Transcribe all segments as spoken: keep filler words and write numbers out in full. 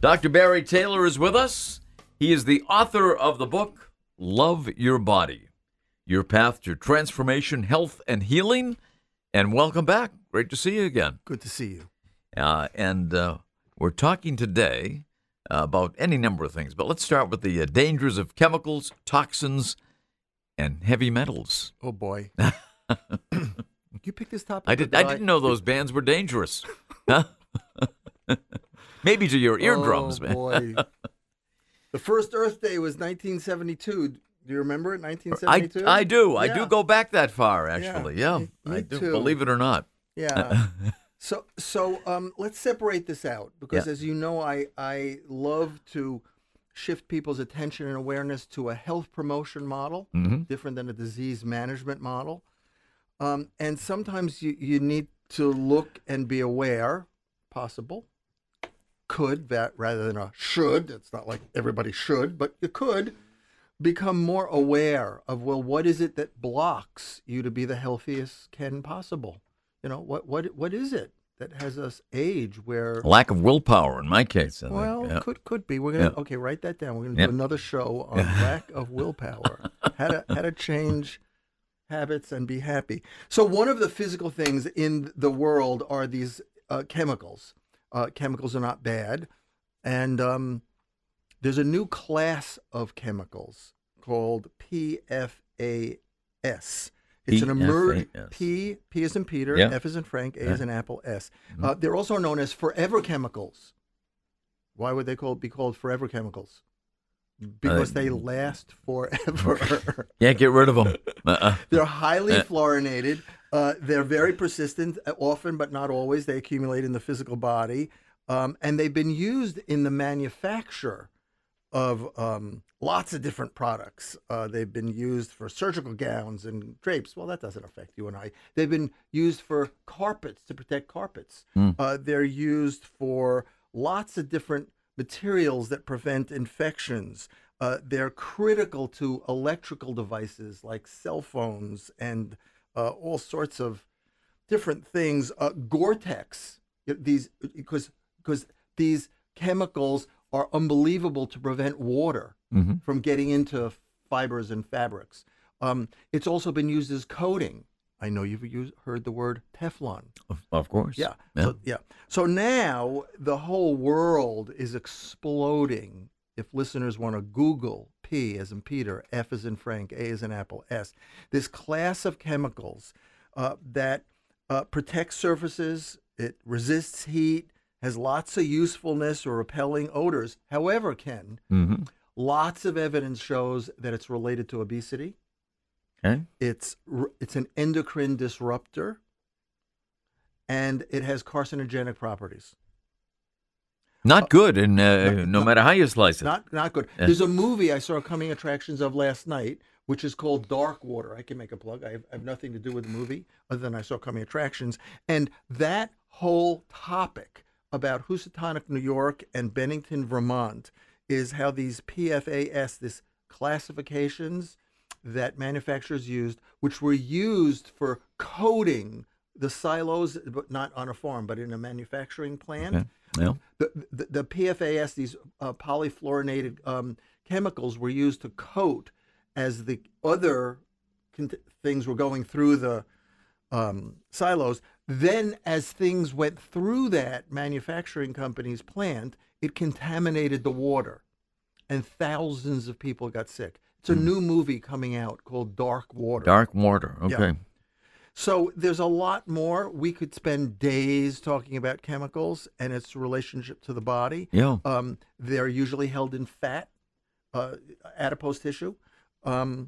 Doctor Barry Taylor is with us. He is the author of the book, Love Your Body, Your Path to Transformation, Health, and Healing. And welcome back. Great to see you again. Good to see you. Uh, and uh, we're talking today uh, about any number of things, but let's start with the uh, dangers of chemicals, toxins, and heavy metals. Oh, boy. You picked this topic? I, did, I didn't know those bands were dangerous. Huh? Maybe to your eardrums, oh, man. boy. The first Earth Day was nineteen seventy-two. Do you remember it, nineteen seventy-two? I, I do. Yeah. I do go back that far, actually. Yeah, Yeah, me- me I do. too. Believe it or not. Yeah. so so um, let's separate this out because, Yeah. as you know, I, I love to shift people's attention and awareness to a health promotion model, Mhm. different than a disease management model. Um, and sometimes you, you need to look and be aware, possible, could, that rather than a should. It's not like everybody should, but you could become more aware of, well, what is it that blocks you to be the healthiest can possible? You know, what what what is it that has us age where, Lack of willpower, in my case. I think. well, Yeah. could could be. We're gonna Yeah. okay, write that down. We're gonna Yeah. do another show on lack of willpower. How to how to change habits and be happy. So one of the physical things in the world are these uh, chemicals. Uh, chemicals are not bad, and um, there's a new class of chemicals called P F A S. It's an emerg P F A S. P P is in Peter, Yeah. F is in Frank, A Yeah. is in Apple, S. Mhm. Uh, they're also known as forever chemicals. Why would they call, be called forever chemicals? Because Uh, they last forever. Can't get rid of them. Uh-uh. They're highly Uh. fluorinated. Uh, they're very persistent, uh, often but not always. They accumulate in the physical body. Um, and they've been used in the manufacture of um, lots of different products. Uh, they've been used for surgical gowns and drapes. Well, that doesn't affect you and I. They've been used for carpets, to protect carpets. Mm. Uh, they're used for lots of different materials that prevent infections. Uh, they're critical to electrical devices like cell phones and uh, all sorts of different things. Uh, Gore-Tex, these because because these chemicals are unbelievable to prevent water Mhm. from getting into fibers and fabrics. Um, it's also been used as coating. I know you've used, heard the word Teflon. Of, of course. Yeah. Yeah. So, yeah. So now the whole world is exploding. If listeners want to Google P as in Peter, F as in Frank, A as in Apple, S, this class of chemicals uh, that uh, protects surfaces, it resists heat, has lots of usefulness or repelling odors. However, Ken, Mhm. lots of evidence shows that it's related to obesity. Okay. It's r- it's an endocrine disruptor, and it has carcinogenic properties. Not good, and uh, no- no no- matter how you slice it. Not not good. Yeah. There's a movie I saw coming attractions of last night, which is called Dark Water. I can make a plug. I have, I have nothing to do with the movie other than I saw coming attractions, and that whole topic about Housatonic, New York, and Bennington, Vermont, is how these P F A S, this classifications that manufacturers used, which were used for coating the silos, but not on a farm, but in a manufacturing plant. Okay. Yeah. The, the, the P F A S, these uh, polyfluorinated um, chemicals, were used to coat as the other cont- things were going through the um, silos. Then, as things went through that manufacturing company's plant, it contaminated the water, and thousands of people got sick. It's a new movie coming out called Dark Water. Dark water. Okay. Yeah. So there's a lot more. We could spend days talking about chemicals and its relationship to the body. Yeah. Um, they're usually held in fat, uh, adipose tissue. Um,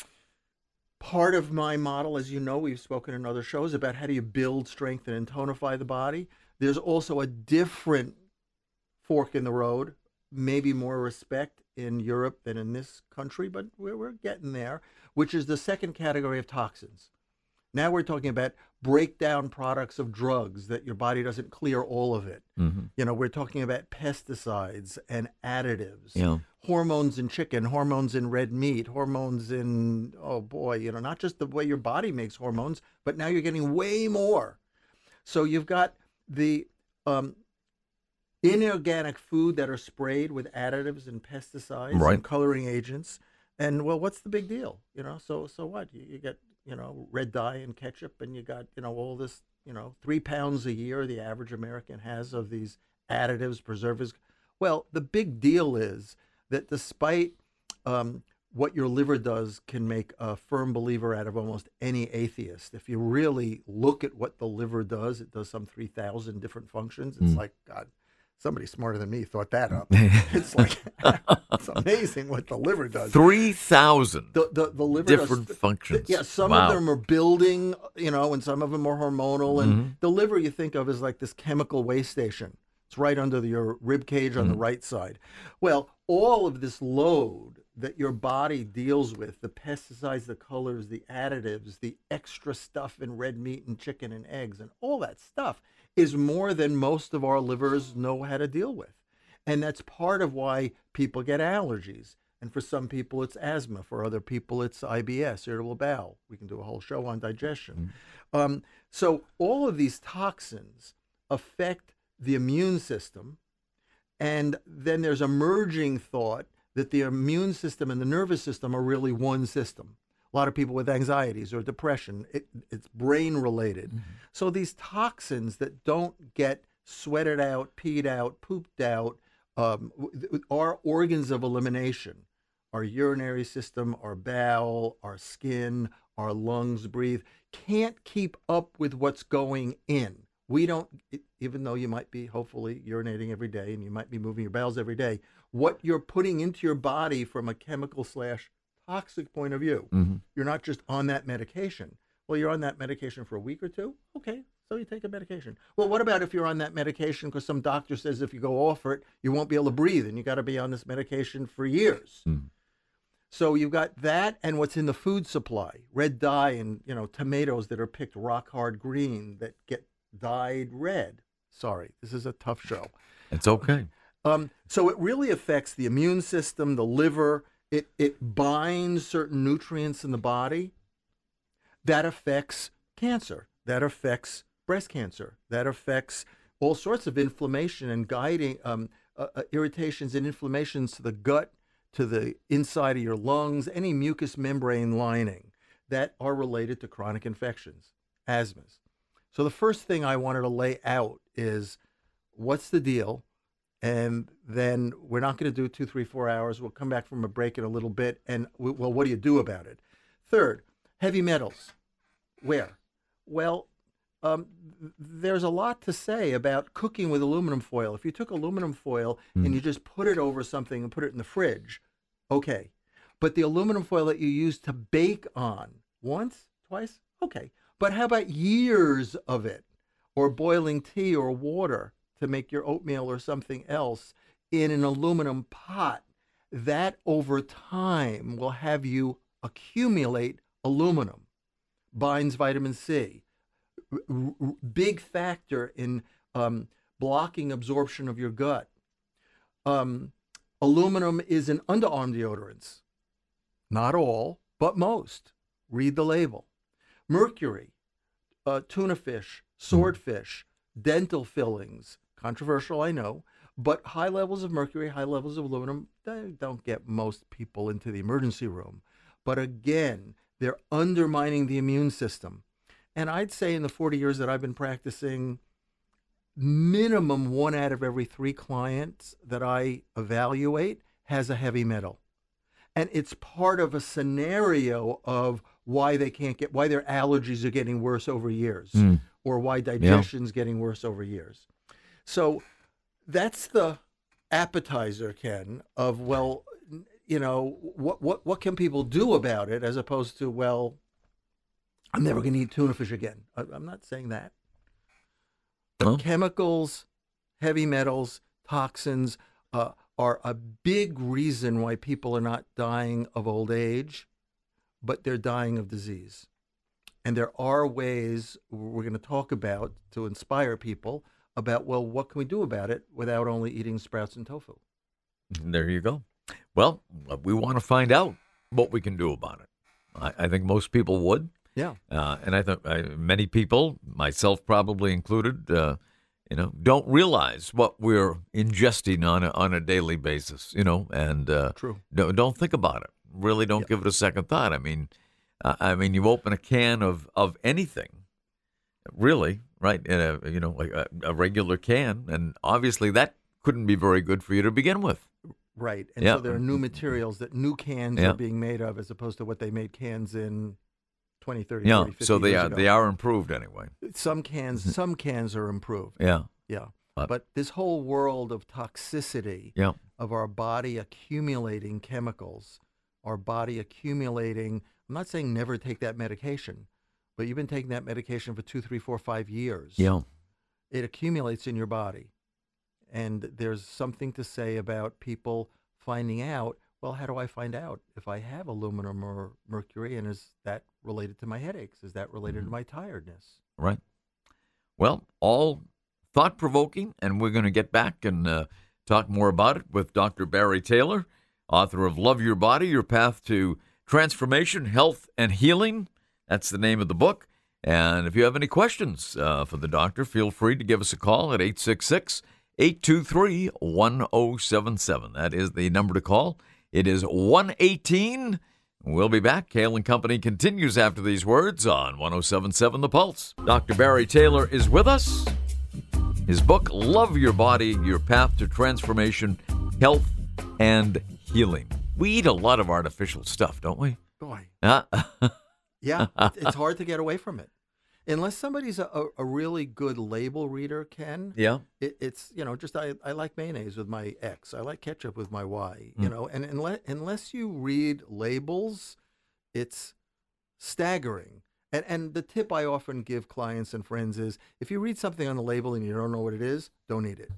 part of my model, as you know, we've spoken in other shows about how do you build, strengthen, and tonify the body. There's also a different fork in the road, maybe more respect in Europe than in this country, but we're, we're getting there, which is the second category of toxins. Now we're talking about breakdown products of drugs that your body doesn't clear all of it. Mhm. You know, we're talking about pesticides and additives, Yeah. hormones in chicken, hormones in red meat, hormones in, oh boy, you know, not just the way your body makes hormones, but now you're getting way more. So you've got the um, inorganic food that are sprayed with additives and pesticides Right. and coloring agents. And well, what's the big deal? You know, so so what? You, you get, you know, red dye and ketchup, and you got, you know, all this, you know, three pounds a year the average American has of these additives, preservatives. Well, the big deal is that despite um, what your liver does can make a firm believer out of almost any atheist. If you really look at what the liver does, it does some three thousand different functions. It's Mm. like, God, somebody smarter than me thought that up. It's like, it's amazing what the liver does. Three thousand The, the, the liver different does, functions. yeah, some Wow. of them are building, you know, and some of them are hormonal. And Mhm. the liver you think of as like this chemical waste station. It's right under the, your rib cage on the right side. Well, all of this load that your body deals with, the pesticides, the colors, the additives, the extra stuff in red meat and chicken and eggs and all that stuff is more than most of our livers know how to deal with. And that's part of why people get allergies. And for some people, it's asthma. For other people, it's I B S, irritable bowel. We can do a whole show on digestion. Um, so all of these toxins affect the immune system. And then there's a merging thought that the immune system and the nervous system are really one system. A lot of people with anxieties or depression, it, it's brain related. Mm-hmm. So these toxins that don't get sweated out, peed out, pooped out, um, are organs of elimination. Our urinary system, our bowel, our skin, our lungs breathe, can't keep up with what's going in. We don't, even though you might be hopefully urinating every day and you might be moving your bowels every day, what you're putting into your body from a chemical slash toxic point of view, Mm-hmm. you're not just on that medication. Well, you're on that medication for a week or two. Okay, so you take a medication. Well, what about if you're on that medication because some doctor says if you go off it, you won't be able to breathe and you got to be on this medication for years. Mm. So you've got that and what's in the food supply, red dye and, you know, tomatoes that are picked rock hard green that get dyed red. Sorry, this is a tough show. It's okay. Um, so it really affects the immune system, the liver. It it binds certain nutrients in the body. That affects cancer. That affects breast cancer. That affects all sorts of inflammation and guiding um, uh, uh, irritations and inflammations to the gut, to the inside of your lungs, any mucous membrane lining that are related to chronic infections, asthmas. So the first thing I wanted to lay out is what's the deal? And then we're not going to do two, three, four hours. We'll come back from a break in a little bit. And, we, well, what do you do about it? Third, heavy metals. Where? Well, um, there's a lot to say about cooking with aluminum foil. If you took aluminum foil Mm. and you just put it over something and put it in the fridge, okay. But the aluminum foil that you use to bake on, once, twice, okay. But how about years of it, or boiling tea or water to make your oatmeal or something else in an aluminum pot? That over time will have you accumulate aluminum, binds vitamin C. R- r- big factor in um, blocking absorption of your gut. Um, aluminum is an underarm deodorant. Not all, but most. Read the label. Mercury, uh, tuna fish, swordfish, dental fillings, controversial, I know, but high levels of mercury, high levels of aluminum, they don't get most people into the emergency room. But again, they're undermining the immune system. And I'd say in the forty years that I've been practicing, minimum one out of every three clients that I evaluate has a heavy metal. And it's part of a scenario of why they can't get, why their allergies are getting worse over years, Mm. or why digestion's getting worse over years. So that's the appetizer, Ken, of, well, you know, what what what can people do about it, as opposed to, well, I'm never going to eat tuna fish again. I, I'm not saying that. But Well. chemicals, heavy metals, toxins uh, are a big reason why people are not dying of old age, but they're dying of disease. And there are ways we're going to talk about to inspire people about, well, what can we do about it without only eating sprouts and tofu? There you go. Well, we want to find out what we can do about it. I, I think most people would. Yeah. Uh, and I think uh, many people, myself probably included, uh, you know, don't realize what we're ingesting on a, on a daily basis, you know, and uh, True. don't, don't think about it. Really don't Yeah. give it a second thought. I mean, uh, I mean, you open a can of, of anything, really, right? In a, you know, like a, a regular can, and obviously that couldn't be very good for you to begin with. Right. And Yeah. so there are new materials that new cans Yeah. are being made of as opposed to what they made cans in twenty, thirty, Yeah, forty, fifty so they years are ago. they are improved anyway. Some cans, some cans are improved. Yeah, Yeah. But- But this whole world of toxicity, yeah, of our body accumulating chemicals, our body accumulating, I'm not saying never take that medication, but you've been taking that medication for two, three, four, five years. yeah. It accumulates in your body. And there's something to say about people finding out, well, how do I find out if I have aluminum or mercury? And is that related to my headaches? Is that related Mm-hmm. to my tiredness? Right. Well, all thought-provoking, and we're going to get back and uh, talk more about it with Doctor Barry Taylor, author of Love Your Body, Your Path to Transformation, Health, and Healing. That's the name of the book. And if you have any questions uh, for the doctor, feel free to give us a call at eight six six, eight two three, one oh seven seven. That is the number to call. It is one eighteen. We'll be back. Kale and Company continues after these words on one oh seven point seven The Pulse. Doctor Barry Taylor is with us. His book, Love Your Body, Your Path to Transformation, Health, and Healing. We eat a lot of artificial stuff, don't we? Boy, Uh, yeah, it- it's hard to get away from it. Unless somebody's a, a, a really good label reader, Ken, yeah. it, it's, you know, just I, I like mayonnaise with my X. I like ketchup with my Y, you Mm. know, and unless, unless you read labels, it's staggering. And, and the tip I often give clients and friends is if you read something on the label and you don't know what it is, don't eat it.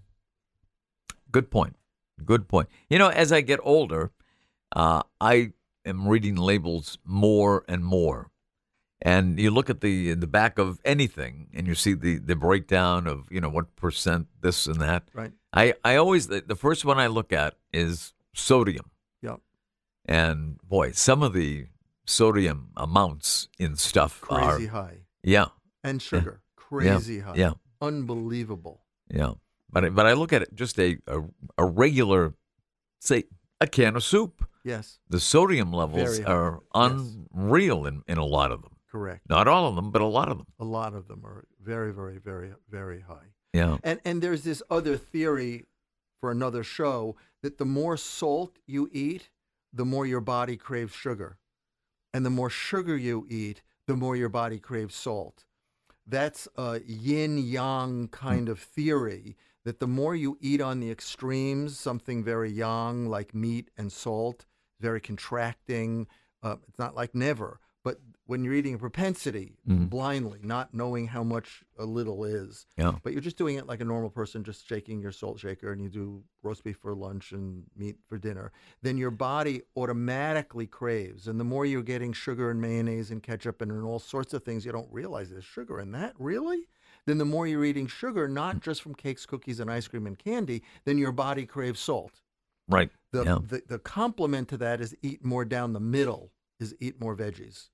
Good point. Good point. You know, as I get older, uh, I am reading labels more and more. And you look at the the back of anything, and you see the, the breakdown of, you know, what percent this and that. Right. I, I always, the, the first one I look at is sodium. Yeah. And, boy, some of the sodium amounts in stuff Crazy are, high. yeah, And sugar. Crazy high. yeah, Unbelievable. yeah. But, I- but I look at it, just a, a, a regular, say, a can of soup. Yes. The sodium levels Very high. are Yes. unreal in, in a lot of them. Correct. Not all of them, but a lot of them. A lot of them are very, very, very, very high. Yeah. And and there's this other theory for another show that the more salt you eat, the more your body craves sugar. And the more sugar you eat, the more your body craves salt. That's a yin-yang kind of theory, that the more you eat on the extremes, something very yang like meat and salt, very contracting, uh, it's not like never, but when you're eating a propensity, Mhm. blindly, not knowing how much a little is, Yeah. but you're just doing it like a normal person, just shaking your salt shaker, and you do roast beef for lunch and meat for dinner, then your body automatically craves. And the more you're getting sugar and mayonnaise and ketchup and, and all sorts of things, you don't realize there's sugar in that, really? Then the more you're eating sugar, not just from cakes, cookies, and ice cream and candy, then your body craves salt. Right. The, yeah. the, the complement to that is eat more down the middle, is eat more veggies,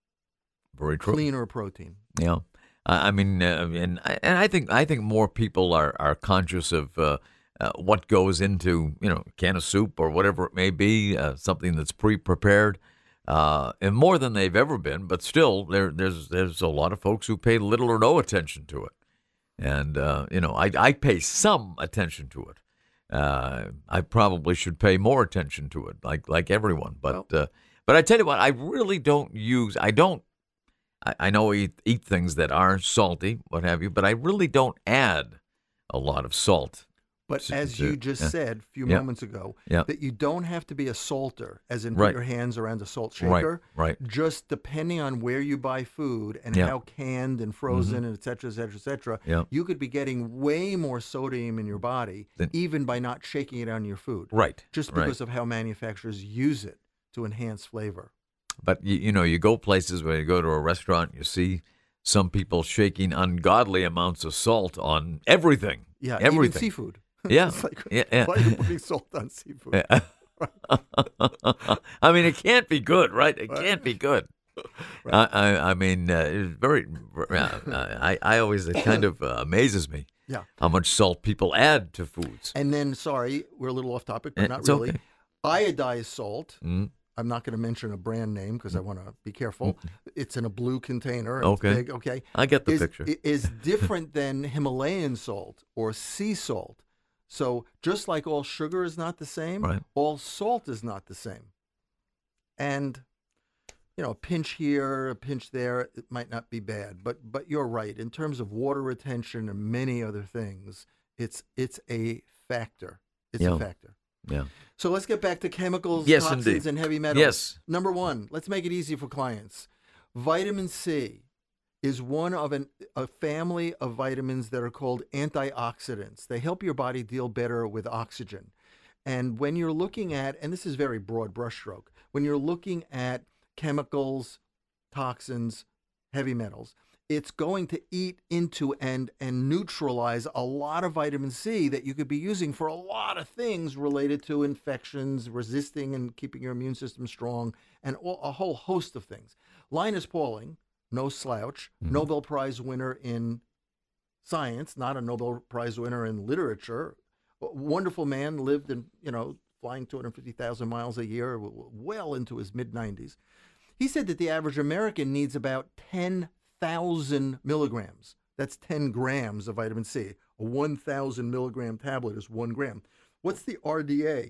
Very true. cleaner protein. Yeah. I I mean, uh, and I, and I think I think more people are, are conscious of uh, uh, what goes into, you know, a can of soup or whatever it may be, uh, something that's pre-prepared, uh, and more than they've ever been. But still, there there's there's a lot of folks who pay little or no attention to it, and uh, you know, I I pay some attention to it. Uh, I probably should pay more attention to it, like like everyone. But uh, but I tell you what, I really don't use. I don't. I, I know I eat, eat things that are salty, what have you, but I really don't add a lot of salt. But to- as to- you just yeah. said a few Yeah. moments ago, Yeah. that you don't have to be a salter, as in Right. put your hands around a salt Right, shaker. right. Just depending on where you buy food and Yeah. how canned and frozen and et cetera, et cetera, et cetera, Yeah. you could be getting way more sodium in your body Then- even by not shaking it on your food. Right. Just right. because of how manufacturers use it to enhance flavor. But you, you know, you go places where you go to a restaurant, you see some people shaking ungodly amounts of salt on everything. Yeah, everything. even seafood. Yeah, It's like, yeah, yeah. why are you putting salt on seafood? I mean, it can't be good, right? It Right. can't be good. Right. I, I, I mean, uh, it's very. Uh, I, I always it kind of uh, amazes me. Yeah. How much salt people add to foods. And then, sorry, we're a little off topic, but Eh, not it's really. okay. Iodized salt. Mm. I'm not going to mention a brand name because I want to be careful. It's in a blue container. It's Okay. big, okay. I get the is, picture. Is different than Himalayan salt or sea salt. So just like all sugar is not the same, Right. all salt is not the same. And you know, a pinch here, a pinch there, it might not be bad. But but you're right. In terms of water retention and many other things, it's it's a factor. It's Yeah. a factor. Yeah. So let's get back to chemicals, Yes, toxins, indeed. and heavy metals. Yes. Number one, let's make it easy for clients. Vitamin C is one of an, a family of vitamins that are called antioxidants. They help your body deal better with oxygen. And when you're looking at, and this is very broad brushstroke, when you're looking at chemicals, toxins, heavy metals, it's going to eat into and and neutralize a lot of vitamin C that you could be using for a lot of things related to infections, resisting and keeping your immune system strong, and all, a whole host of things. Linus Pauling, no slouch, Mm-hmm. Nobel Prize winner in science, not a Nobel Prize winner in literature. A wonderful man, lived in, you know, flying two hundred fifty thousand miles a year, w- w- well into his mid nineties. He said that the average American needs about ten thousand milligrams. That's ten grams of vitamin C. A one thousand milligram tablet is one gram. What's the R D A?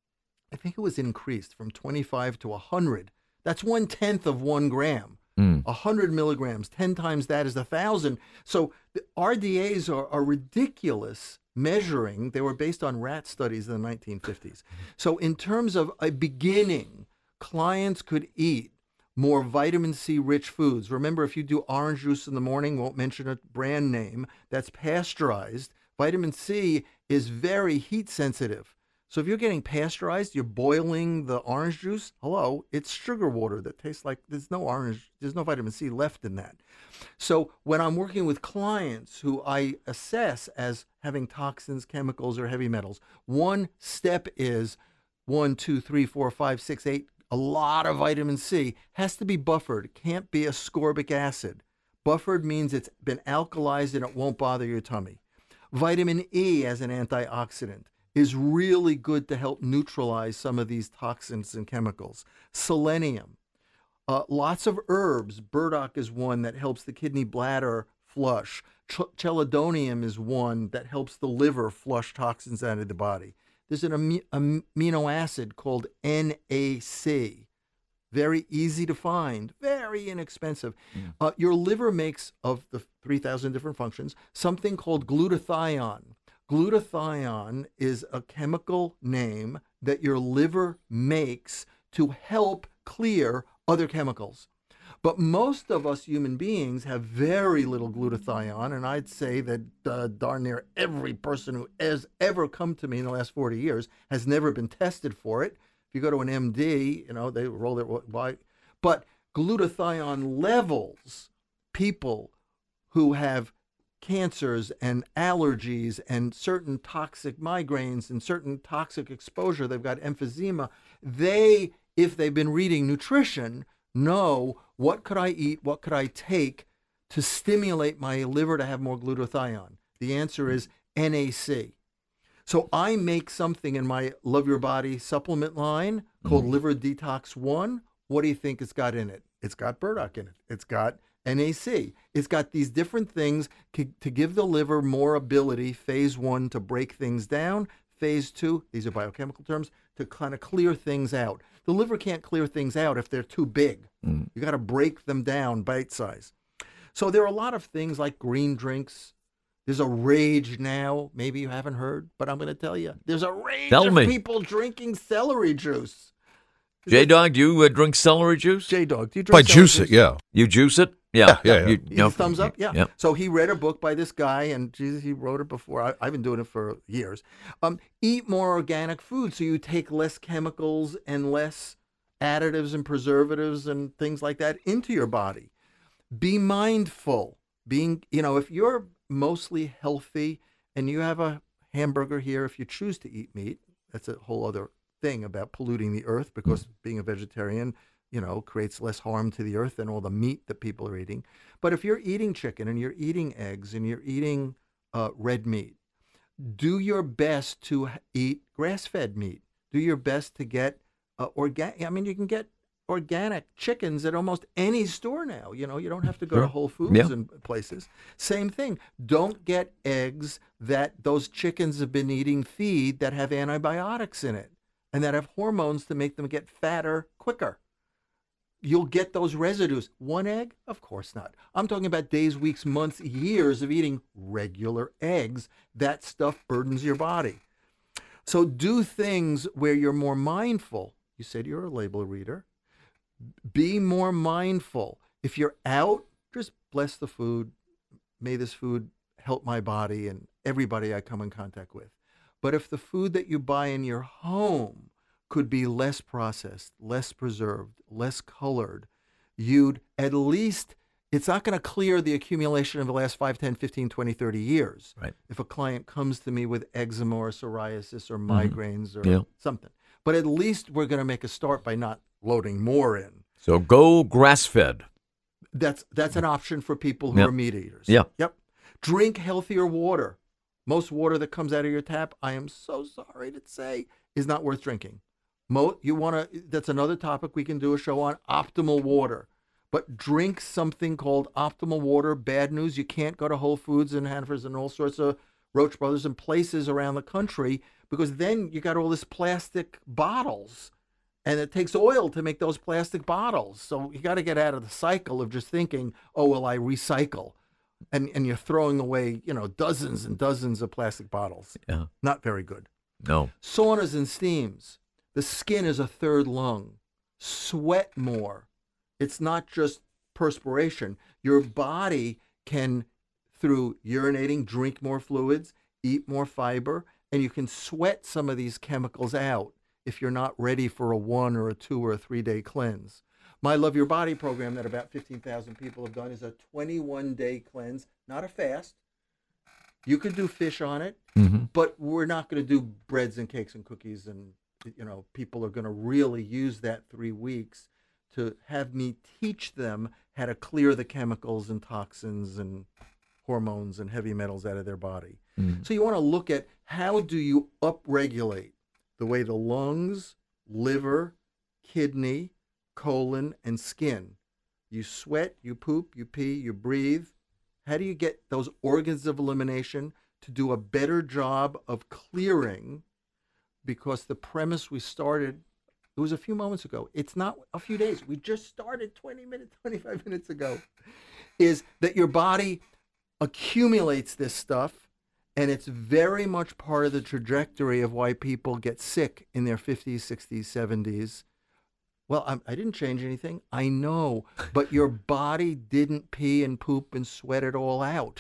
I think it was increased from twenty-five to one hundred. That's one tenth of one gram. Mm. one hundred milligrams, ten times that is one thousand. So the R D As are, are ridiculous measuring. They were based on rat studies in the nineteen fifties. So in terms of a beginning, clients could eat more vitamin C rich foods. Remember, if you do orange juice in the morning, won't mention a brand name, that's pasteurized. Vitamin C is very heat sensitive. So if you're getting pasteurized, you're boiling the orange juice, hello, it's sugar water that tastes like there's no orange, there's no vitamin C left in that. So when I'm working with clients who I assess as having toxins, chemicals, or heavy metals, one step is one, two, three, four, five, six, eight, a lot of vitamin C has to be buffered. It can't be ascorbic acid. Buffered means it's been alkalized and it won't bother your tummy. Vitamin E as an antioxidant is really good to help neutralize some of these toxins and chemicals. Selenium, uh, lots of herbs. Burdock is one that helps the kidney bladder flush. Ch- chelidonium is one that helps the liver flush toxins out of the body. There's an am- amino acid called N A C. Very easy to find, very inexpensive. Mm. Uh, your liver makes, of the three thousand different functions, something called glutathione. Glutathione is a chemical name that your liver makes to help clear other chemicals. But most of us human beings have very little glutathione, and I'd say that uh, darn near every person who has ever come to me in the last forty years has never been tested for it. If you go to an M D, you know, they roll their why. But glutathione levels, people who have cancers and allergies and certain toxic migraines and certain toxic exposure, they've got emphysema, they, if they've been reading nutrition, know what could I eat, what could I take to stimulate my liver to have more glutathione. The answer is N A C. So I make something in my Love Your Body supplement line called mm-hmm. Liver Detox One. What do you think it's got in it? It's got burdock in it. It's got N A C. It's got these different things to, to give the liver more ability, phase one, to break things down. Phase two, these are biochemical terms, to kind of clear things out. The liver can't clear things out if they're too big. Mm. You got to break them down bite size. So there are a lot of things like green drinks. There's a rage now. Maybe you haven't heard, but I'm going to tell you. There's a rage tell of me. people drinking celery juice. J-Dog, do you uh, drink celery juice? J-Dog, do you drink By celery juice juice? it, yeah. You juice it? Yeah. Yeah, yeah. yeah. You, You know, thumbs up? Yeah. yeah. So he read a book by this guy, and Jesus, he wrote it before. I, I've been doing it for years. Um, eat more organic food so you take less chemicals and less additives and preservatives and things like that into your body. Be mindful. Being, you know, if you're mostly healthy and you have a hamburger here, if you choose to eat meat, that's a whole other thing about polluting the earth, because being a vegetarian you know, creates less harm to the earth than all the meat that people are eating. But if you're eating chicken and you're eating eggs and you're eating uh, red meat, do your best to h- eat grass-fed meat. Do your best to get uh, organic. I mean, you can get organic chickens at almost any store now. You know, you don't have to go to Sure. Whole Foods Yeah. and places. Same thing. Don't get eggs that those chickens have been eating feed that have antibiotics in it and that have hormones to make them get fatter quicker. You'll get those residues. One egg? Of course not. I'm talking about days, weeks, months, years of eating regular eggs. That stuff burdens your body. So do things where you're more mindful. You said you're a label reader. Be more mindful. If you're out, just bless the food. May this food help my body and everybody I come in contact with. But if the food that you buy in your home could be less processed, less preserved, less colored, you'd at least, it's not going to clear the accumulation of the last five, ten, fifteen, twenty, thirty years. Right. If a client comes to me with eczema or psoriasis or migraines or Yeah. something. But at least we're going to make a start by not loading more in. So go grass-fed. That's that's an option for people who Yep. are meat eaters. Yeah. Yep. Drink healthier water. Most water that comes out of your tap, I am so sorry to say, is not worth drinking. Mo, you want to? That's another topic we can do a show on. Optimal water, but drink something called optimal water. Bad news: you can't go to Whole Foods and Hannaford's and all sorts of Roach Brothers and places around the country because then you got all this plastic bottles. And it takes oil to make those plastic bottles. So you got to get out of the cycle of just thinking, oh, well, I recycle. And and you're throwing away, you know, dozens and dozens of plastic bottles. Yeah. Not very good. No. Saunas and steams. The skin is a third lung. Sweat more. It's not just perspiration. Your body can, through urinating, drink more fluids, eat more fiber, and you can sweat some of these chemicals out if you're not ready for a one or a two or a three day cleanse. My Love Your Body program that about fifteen thousand people have done is a twenty-one day cleanse, not a fast. You could do fish on it, Mm-hmm. but we're not going to do breads and cakes and cookies. And, you know, people are going to really use that three weeks to have me teach them how to clear the chemicals and toxins and hormones and heavy metals out of their body. Mm-hmm. So you want to look at how do you upregulate the way the lungs, liver, kidney, colon, and skin. You sweat, you poop, you pee, you breathe. How do you get those organs of elimination to do a better job of clearing? Because the premise we started, it was a few moments ago. It's not a few days. We just started twenty minutes, twenty-five minutes ago. Is that your body accumulates this stuff. And it's very much part of the trajectory of why people get sick in their fifties, sixties, seventies. Well, I'm, I didn't change anything. I know. But your body didn't pee and poop and sweat it all out.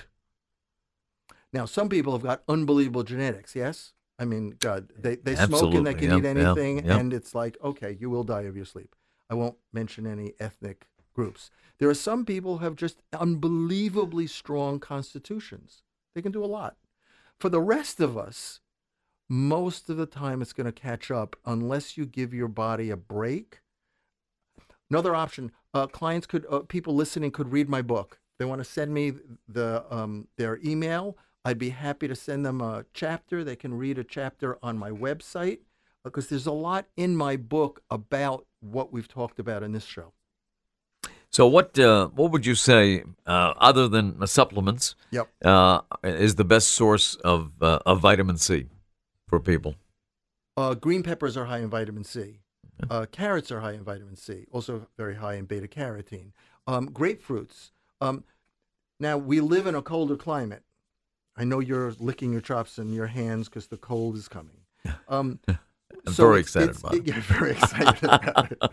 Now, some people have got unbelievable genetics, yes? I mean, God, they, they smoke and they Absolutely. can Yep, eat yep, anything. yep. And it's like, okay, you will die of your sleep. I won't mention any ethnic groups. There are some people who have just unbelievably strong constitutions. They can do a lot. For the rest of us, most of the time it's going to catch up unless you give your body a break. Another option, uh, clients could, uh, people listening could read my book. They want to send me the um, their email. I'd be happy to send them a chapter. They can read a chapter on my website because there's a lot in my book about what we've talked about in this show. So what uh, what would you say, uh, other than uh, supplements, Yep. uh, is the best source of uh, of vitamin C for people? Uh, green peppers are high in vitamin C. Uh, carrots are high in vitamin C, also very high in beta carotene. Um, grapefruits. Um, now, we live in a colder climate. I know you're licking your chops and your hands because the cold is coming. Um, I'm so very it's- excited it's- about it. You're very excited about it.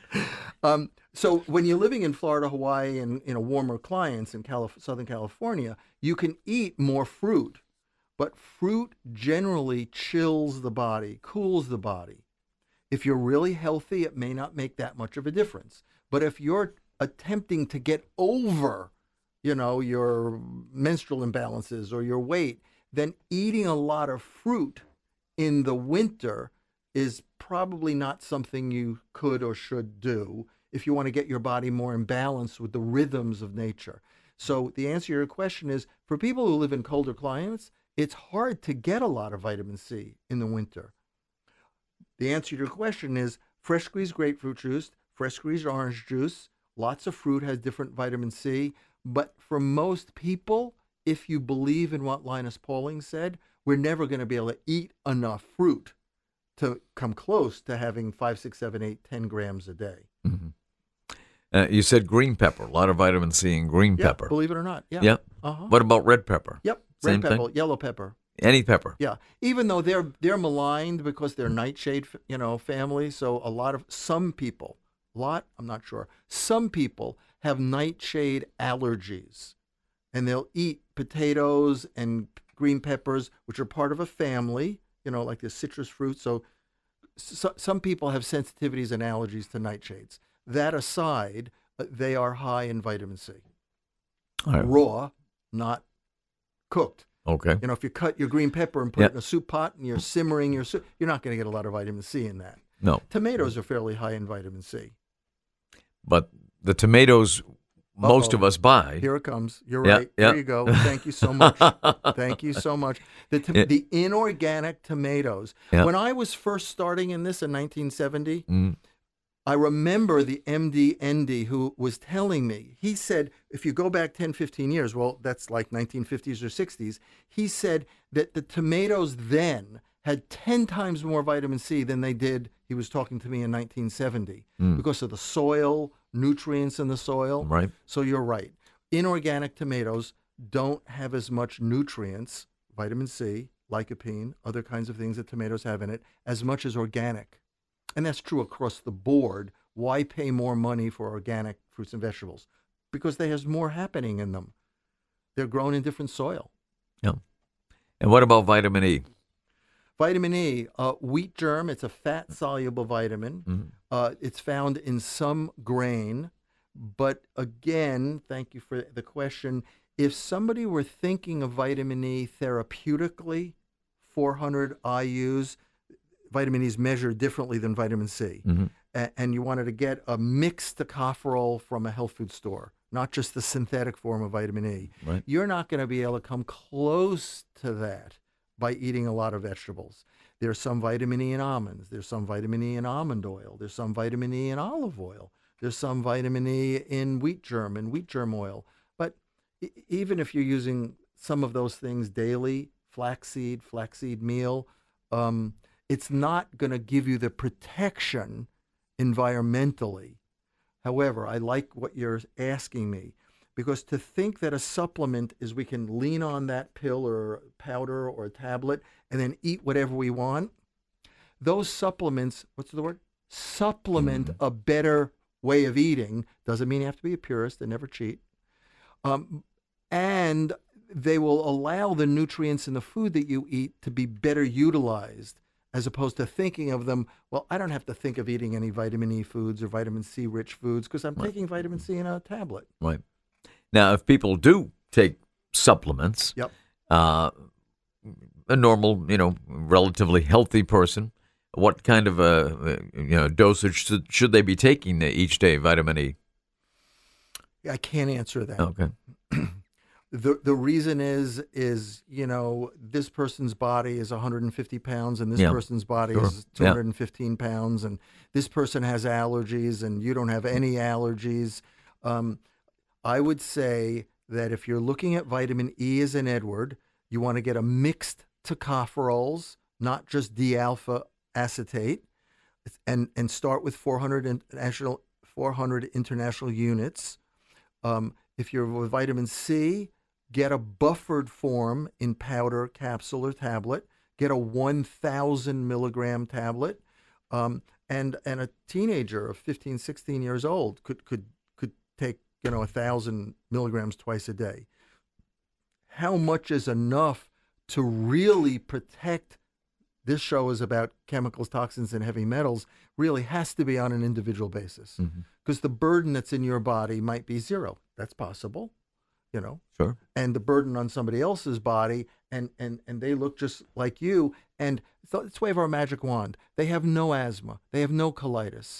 Um, so when you're living in Florida, Hawaii, and in a warmer climates in Calif- Southern California, you can eat more fruit. But fruit generally chills the body, cools the body. If you're really healthy, it may not make that much of a difference. But if you're attempting to get over, you know, your menstrual imbalances or your weight, then eating a lot of fruit in the winter is probably not something you could or should do. if you want to get your body more in balance with the rhythms of nature. So the answer to your question is, for people who live in colder climates, it's hard to get a lot of vitamin C in the winter. The answer to your question is fresh squeezed grapefruit juice, fresh squeezed orange juice, lots of fruit has different vitamin C. But for most people, if you believe in what Linus Pauling said, we're never going to be able to eat enough fruit to come close to having five, six, seven, eight, ten grams a day. Mm-hmm. Uh, you said green pepper, a lot of vitamin C in green Yeah, pepper. believe it or not. Yeah. Yep. Uh-huh. What about red pepper? Yep. Same Red pepper, thing? yellow pepper. Any pepper? Yeah. Even though they're they're maligned because they're nightshade, you know, family. So a lot of some people, a lot, I'm not sure. Some people have nightshade allergies, and they'll eat potatoes and green peppers, which are part of a family, you know, like the citrus fruit. So, so some people have sensitivities and allergies to nightshades. That aside, uh, they are high in vitamin C. All right. Raw, not cooked. Okay. You know, if you cut your green pepper and put Yeah. it in a soup pot and you're simmering your soup, you're not going to get a lot of vitamin C in that. No. Tomatoes are fairly high in vitamin C. But the tomatoes most Uh-oh. of us buy. Here it comes. You're Yeah, right. yeah. There you go. Thank you so much. Thank you so much. The to- Yeah. the inorganic tomatoes. Yeah. When I was first starting in this in nineteen seventy, Mm. I remember the M D N D who was telling me, he said, if you go back ten, fifteen years, well, that's like nineteen fifties or sixties, he said that the tomatoes then had ten times more vitamin C than they did, he was talking to me in nineteen seventy, Mm. because of the soil, nutrients in the soil. Right. So you're right. Inorganic tomatoes don't have as much nutrients, vitamin C, lycopene, other kinds of things that tomatoes have in it, as much as organic. And that's true across the board. Why pay more money for organic fruits and vegetables? Because there's more happening in them. They're grown in different soil. Yeah. And what about vitamin E? Vitamin E, uh, wheat germ, it's a fat-soluble vitamin. Mhm. Uh, it's found in some grain. But again, thank you for the question. If somebody were thinking of vitamin E therapeutically, four hundred I U's, vitamin E is measured differently than vitamin C. Mm-hmm. A- and you wanted to get a mixed tocopherol from a health food store, not just the synthetic form of vitamin E. Right. You're not going to be able to come close to that by eating a lot of vegetables. There's some vitamin E in almonds. There's some vitamin E in almond oil. There's some vitamin E in olive oil. There's some vitamin E in wheat germ and wheat germ oil. But e- even if you're using some of those things daily, flaxseed, flaxseed meal, um, it's not going to give you the protection environmentally. However, I like what you're asking me, because to think that a supplement is we can lean on that pill or powder or tablet and then eat whatever we want, those supplements, what's the word? Supplement Mm. a better way of eating. Doesn't mean you have to be a purist and never cheat. Um, and they will allow the nutrients in the food that you eat to be better utilized, as opposed to thinking of them, well, I don't have to think of eating any vitamin E foods or vitamin C rich foods because I'm Right. taking vitamin C in a tablet. Right. Now, if people do take supplements, Yep. uh, a normal, you know, relatively healthy person, what kind of a you know dosage should, should they be taking each day? Vitamin E. I can't answer that. Okay. The the reason is is you know, this person's body is one hundred fifty pounds and this Yeah. person's body Sure. is two hundred fifteen pounds, and this person has allergies and you don't have any allergies. Um, I would say that if you're looking at vitamin E as in Edward, you want to get a mixed tocopherols, not just D-alpha acetate, and and start with four hundred international four hundred international units. Um, if you're with vitamin C, get a buffered form in powder, capsule, or tablet. Get a one thousand milligram tablet. Um, and and a teenager of fifteen, sixteen years old could could could take, you know, one thousand milligrams twice a day. How much is enough to really protect? This show is about chemicals, toxins, and heavy metals. Really has to be on an individual basis, because Mhm. the burden that's in your body might be zero. That's possible, you know. Sure. And the burden on somebody else's body, and and and they look just like you. And so let's wave our magic wand. They have no asthma. They have no colitis.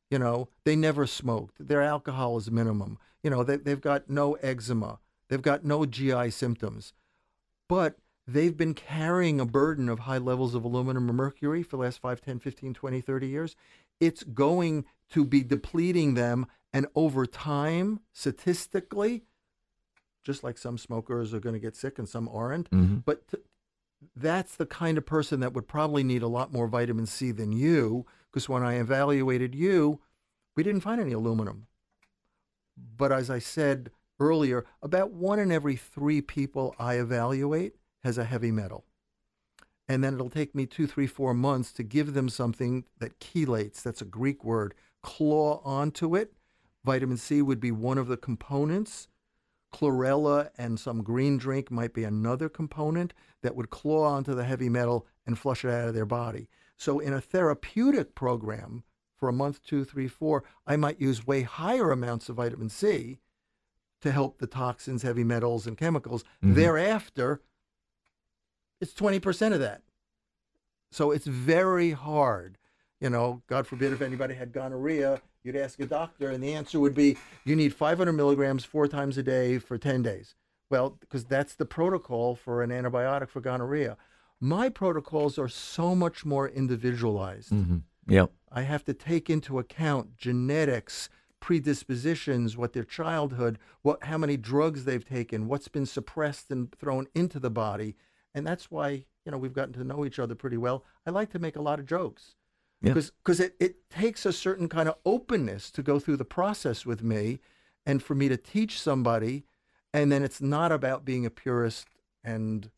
You know, they never smoked. Their alcohol is minimum. You know, they, they've got no eczema. They've got no G I symptoms. But they've been carrying a burden of high levels of aluminum or mercury for the last five, ten, fifteen, twenty, thirty years. It's going to be depleting them. And over time, statistically, just like some smokers are going to get sick and some aren't, Mm-hmm. but t- that's the kind of person that would probably need a lot more vitamin C than you, because when I evaluated you, we didn't find any aluminum. But as I said earlier, about one in every three people I evaluate has a heavy metal. And then it'll take me two, three, four months to give them something that chelates, that's a Greek word, claw onto it. Vitamin C would be one of the components. Chlorella and some green drink might be another component that would claw onto the heavy metal and flush it out of their body. So in a therapeutic program for a month, two, three, four, I might use way higher amounts of vitamin C to help the toxins, heavy metals, and chemicals. Mm-hmm. Thereafter, it's twenty percent of that. So it's very hard. You know, God forbid if anybody had gonorrhea, you'd ask a doctor, and the answer would be, you need five hundred milligrams four times a day for ten days. Well, because that's the protocol for an antibiotic for gonorrhea. My protocols are so much more individualized. Mm-hmm. Yep. I have to take into account genetics, predispositions, what their childhood, what how many drugs they've taken, what's been suppressed and thrown into the body. And that's why, you know, we've gotten to know each other pretty well. I like to make a lot of jokes. Because because it, it takes a certain kind of openness to go through the process with me and for me to teach somebody. And then it's not about being a purist and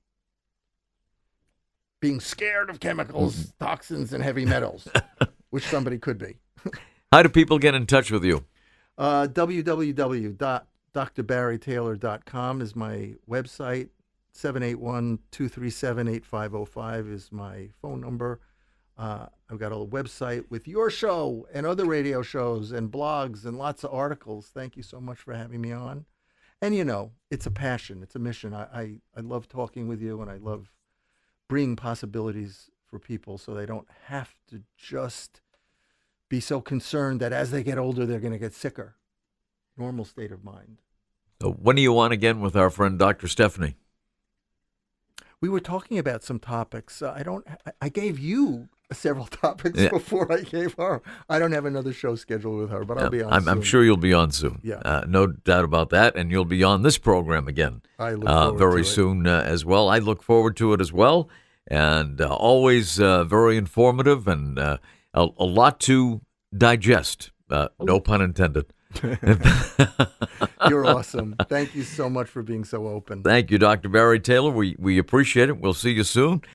being scared of chemicals, mm-hmm. toxins, and heavy metals, which somebody could be. How do people get in touch with you? Uh, w w w dot d r barry taylor dot com is my website. seven eight one, two three seven, eight five zero five is my phone number. Uh, I've got a website with your show and other radio shows and blogs and lots of articles. Thank you so much for having me on. And, you know, it's a passion. It's a mission. I, I, I love talking with you, and I love bringing possibilities for people so they don't have to just be so concerned that as they get older, they're going to get sicker. Normal state of mind. So when are you on again with our friend Doctor Stephanie? We were talking about some topics. Uh, I don't. I gave you several topics yeah. before I gave her. I don't have another show scheduled with her, but I'll yeah, be on I'm, soon. I'm sure you'll be on soon. Yeah. Uh, no doubt about that. And you'll be on this program again I look uh, forward very to it. soon uh, as well. I look forward to it as well. And uh, always uh, very informative and uh, a, a lot to digest. Uh, no pun intended. You're awesome. Thank you so much for being so open. Thank you, Doctor Barry Taylor. We, we appreciate it. We'll see you soon.